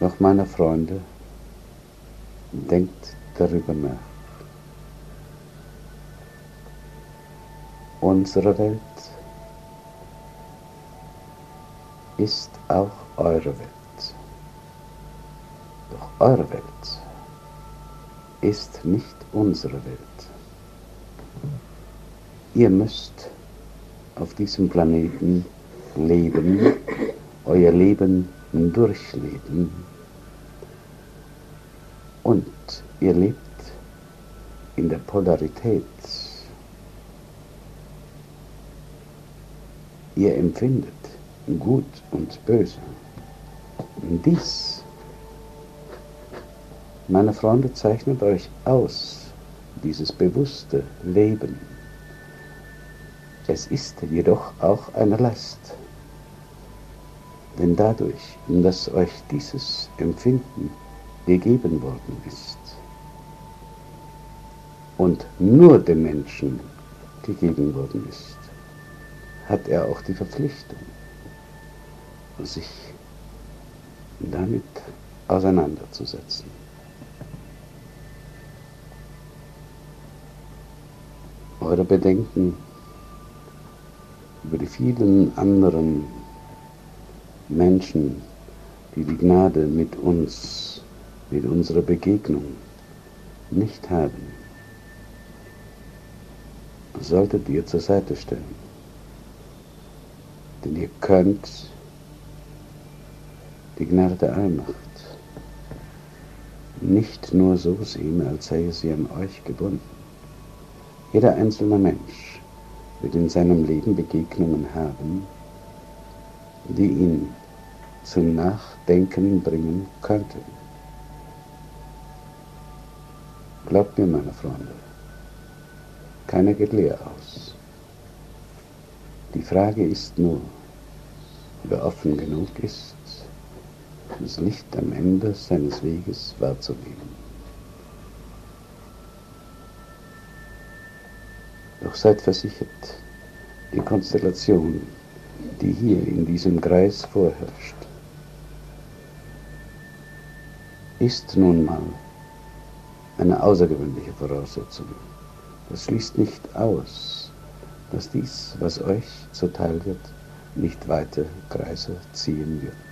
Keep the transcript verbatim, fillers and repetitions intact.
Doch, meine Freunde, denkt darüber nach. Unsere Welt ist auch eure Welt. Doch eure Welt ist nicht unsere Welt. Ihr müsst auf diesem Planeten leben, euer Leben durchleben. Und ihr lebt in der Polarität. Ihr empfindet Gut und Böse. Und dies, meine Freunde, zeichnet euch aus, dieses bewusste Leben. Es ist jedoch auch eine Last. Denn dadurch, dass euch dieses Empfinden gegeben worden ist und nur dem Menschen gegeben worden ist, hat er auch die Verpflichtung, sich damit auseinanderzusetzen. Eure Bedenken über die vielen anderen Menschen, die die Gnade mit uns, mit unserer Begegnung nicht haben, solltet ihr zur Seite stellen. Denn ihr könnt die Gnade der Allmacht nicht nur so sehen, als sei sie an euch gebunden. Jeder einzelne Mensch wird in seinem Leben Begegnungen haben, die ihn zum Nachdenken bringen könnten. Glaubt mir, meine Freunde, keiner geht leer aus. Die Frage ist nur, wer offen genug ist, das Licht am Ende seines Weges wahrzunehmen. Doch seid versichert, die Konstellation, die hier in diesem Kreis vorherrscht, ist nun mal eine außergewöhnliche Voraussetzung. Das schließt nicht aus, dass dies, was euch zuteil wird, nicht weite Kreise ziehen wird.